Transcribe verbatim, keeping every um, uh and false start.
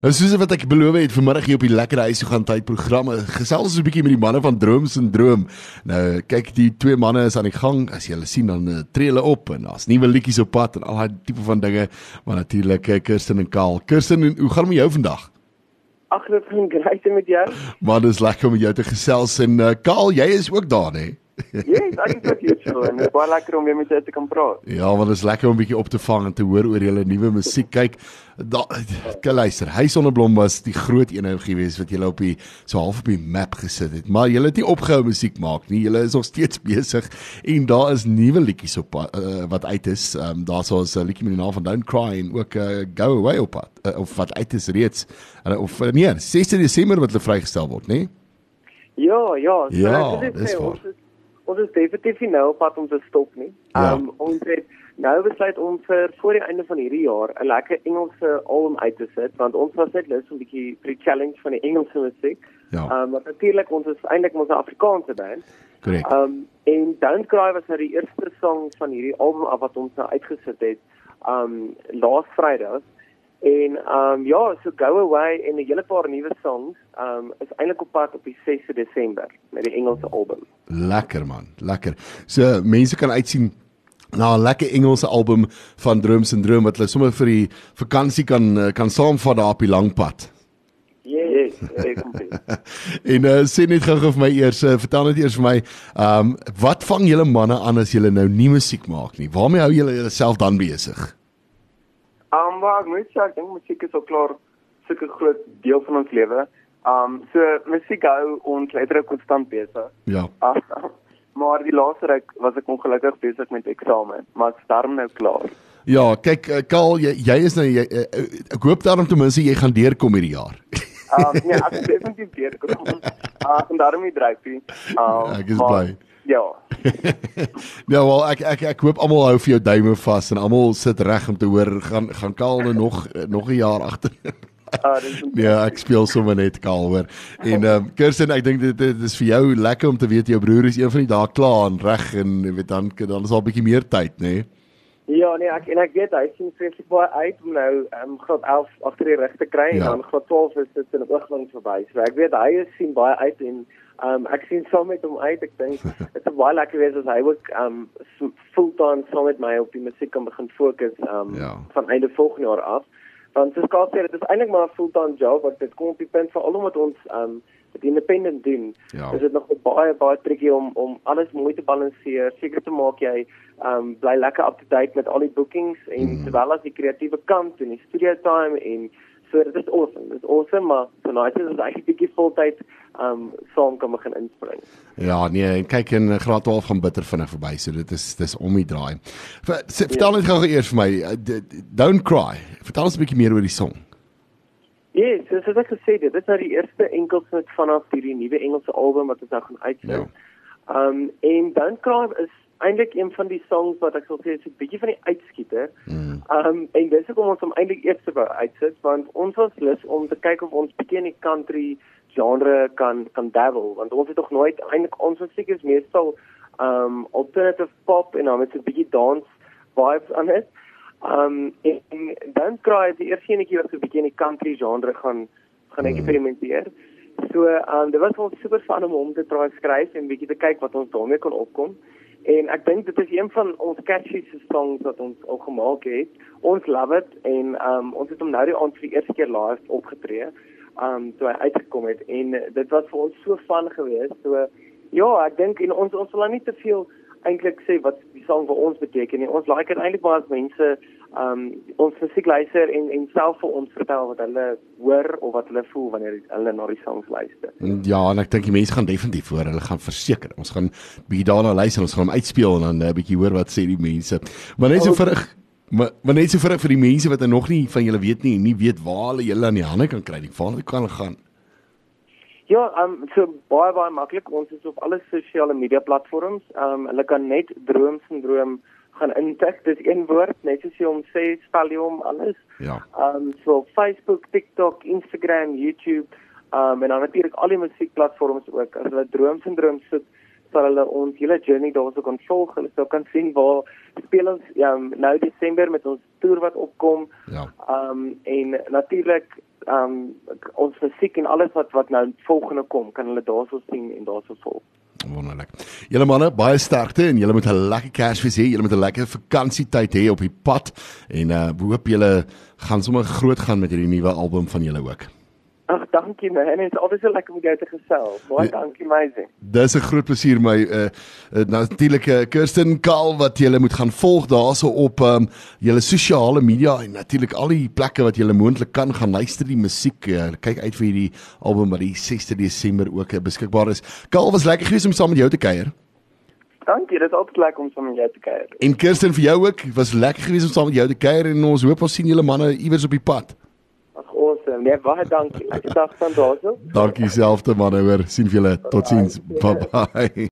Nou soos wat ek beloof het vanmiddag hier op die Lekker Huis toe gaan tyd programme gesels ons 'n bietjie met die manne van Drooms en Droom. Nou kyk, die twee manne is aan die gang. As jy hulle sien dan uh, tree hulle op en daar's nuwe liedjies op pad en al daai tipe van dinge. Maar natuurlik uh, Kirsten en Kaal. Kirsten, hoe gaan dit met jou vandag? Ag, dit gaan great met jou. Maar dit is lekker om met jou te gesels en uh, Kaal, jy is ook daar, hè? Yes, ek is ook hier so en dit is baie lekker om weer met jou te kan praat. Ja, want dit is lekker om 'n bietjie op te vang en te hoor oor julle nuwe musiek. Kyk, da, luister, Hy Sonneblom was die groot een gewees wat julle op die so half op die map gesit het. Maar julle het nie opgehou musiek maak nie. Julle is nog steeds besig en daar is nuwe liedjies op uh, wat uit is. Um, daar soos 'n uh, liedjie met die naam van Don't Cry en ook uh, Go Away op pad, uh, of wat uit is reeds uh, of uh, nee, sesde Desember wat hulle vrygestel word, nê? Nee? Ja, ja, so ja, dit dis waar. Ons is definitief nie nou op pad om te stop nie. Ja. Um, ons het nou besluit om vir voor die einde van hierdie jaar 'n lekker Engelse album uit te sit, want ons was net lus om 'n bietjie vir die challenge van die Engelse musiek. Ja. Um, maar natuurlik, ons is eintlik ons Afrikaanse band. Korrek. Um, en Don't Cry was nou die eerste song van hierdie album af wat ons nou uitgesit het, um, laas Vrydag. En um, ja, so Go Away en 'n hele paar nuwe songs um, is eintlik op pad op die sesde Desember met die Engelse album. Lekker man, lekker. So mense kan uitsien na 'n lekker Engelse album van Drooms en Droom wat hulle sommer vir die vakansie kan kan saamvat daar op die lang pad. Yes, definitief. En uh, sê net gou vir my eers, uh, vertel net eers vir my, ehm um, wat vang julle manne aan as julle nou nie musiek maak nie? Waarmee hou julle julleself dan besig? Um, maar ek moet sê, ek dink musiek is al klaar sulke groot deel van ons lewe. Um, so musiek hou ons letterlik konstant besig. Ja. Uh, maar die laaste ruk was ek ongelukkig besig met eksamen, maar ek's daarom nou klaar. Ja, kyk, uh, Kaal, jy, jy is nou, jy, uh, ek hoop daarom ten minste jy gaan deurkom hierdie jaar. Um, nee, ek is definitief deurkom. Uh, en daarom die dryfie. Um, ek is maar, bly. Ja. Ja, wel, ek ek ek hoop almal hou vir jou duime vas en almal sit reg om te hoor gaan gaan Kaal nou nog nog 'n jaar agter. Uh, ja, ek speel sommer net Kaal hoor. En ehm um, Kirsten, ek dink dit, dit is vir jou lekker om te weet jou broer is een van die dae klaar en reg en jy weet dan dan is al 'n bietjie meer tyd, nê? Nee? Ja, nee, ek en ek weet hy sien vreeslik baie uit om nou um, graad elf agter die rug te kry ja. En dan graad twaalf is dit in 'n oogwink verby. So ek weet hy is sien baie uit en um, ek sien saam met hom uit. Ek dink dit is baie lekker wees as hy ook um, fulltime saam met my op die musiek kan begin fokus um, ja. van einde volgende jaar af. Want soos Kaal sê, dit is eintlik maar 'n fulltime job, want dit kom op die punt veral omdat ons um, dit independent doen. Ja. Is dit nog baie baie tricky om om alles mooi te balanseer, seker te maak jy um, bly lekker up to date met al die bookings en mm. terwyl as die kreatiewe kant en die studio time en so dit is awesome. Dit is awesome, maar tonight is ons eintlik bietjie voltyd um saam kan begin inspring. Ja, nee, en kyk in graad twaalf gaan bitter vinnig verby, so dit is dis om die draai. Vertel net gou eers vir my, Don't Cry. Vertel ons 'n bietjie meer oor die song. Ja, yes, soos ek gesê het, dit is nou die eerste enkelsnit vanaf hierdie nuwe Engelse album wat ons nou gaan uitsit. Ja. Um en Don't Cry is eintlik een van die songs wat ek sal sê is 'n bietjie van die uitskieter. Mm. Um en dis hoekom ons hom eintlik eers wou uitsit, want ons was lus om te kyk of ons bietjie in die country genre kan kan dabble, want ons het nog nooit eintlik ons musiek is meestal um alternative pop en dan met 'n bietjie dance vibes aan dit. Um en Don't Cry is die eerste enetjie wat so 'n bietjie in die country genre gaan gaan mm. eksperimenteer. So um dit was ons super fun om hom te try skryf en bietjie te kyk wat ons daarmee kan opkom. En ek dink dit is een van ons catchiest songs wat ons al gemaak het. Ons love it en um ons het hom nou die aand vir die eerste keer live opgetree. Um toe hy uitgekom het en dit was vir ons so fun geweest. So ja, ek dink en ons ons wil nie te veel eintlik sê wat die song vir ons beteken nie. Ons like dit eintlik baie as mense um ons musiek luister en en self vir ons vertel wat hulle hoor of wat hulle voel wanneer hulle na die songs luister. Ja, en ek dink die mense gaan definitief hoor. Hulle gaan verseker. Ons gaan bietjie daarna luister, ons gaan hom uitspeel en dan 'n uh, bietjie hoor wat sê die mense. Maar net so vinnig Maar, maar net so vir vir die mense wat nog nie van julle weet nie, nie weet waar hulle julle aan die hande kan kry nie, waar hulle kan gaan. Ja, um, so baie baie maklik. Ons is op alle sosiale media platforms. Um, hulle kan net Drooms en Droom gaan intik. Dis een woord, net soos jy hom sê, spel jy hom alles. Ja. Um, so Facebook, TikTok, Instagram, YouTube, um, en dan natuurlik al die musiekplatforms ook. As hulle Drooms en Droom soek, sal hulle ons hele journey daarso kan volg. Hulle sal kan sien waar speel ons ja, nou Desember met ons toer wat opkom. Ja. Um, en natuurlik um, ons musiek en alles wat wat nou volgende kom, kan hulle daarso sien en daarso volg. Wonderlik. Julle manne, baie sterkte en julle moet 'n lekker Kersfees hê. Julle moet 'n lekker vakansietyd hê op die pad en uh hoop julle gaan sommer groot gaan met hierdie nuwe album van julle ook. Ag, dankie man. En dit is altyd so lekker om jou te gesels. Baie Ja. dankie Maisie. Dis 'n groot plesier my uh, uh natuurlik uh, Kirsten Kaal wat julle moet gaan volg daarso op um julle sosiale media en natuurlik al die plekke wat julle moontlik kan gaan luister die musiek. Uh, kyk uit vir hierdie album wat die sesde Desember ook uh, beskikbaar is. Kaal, was lekker geweest om saam met jou te kuier. Dankie, dit is altyd lekker om saam met jou te kuier. En Kirsten, vir jou ook, was lekker geweest om saam met jou te kuier en ons hoop ons sien julle manne iewers op die pad. Ag, awesome. Nee, baie dankie. Lekker dag van daarso. Dankie selfde manne, hoor. Sien vir julle. Totsiens. Bye bye.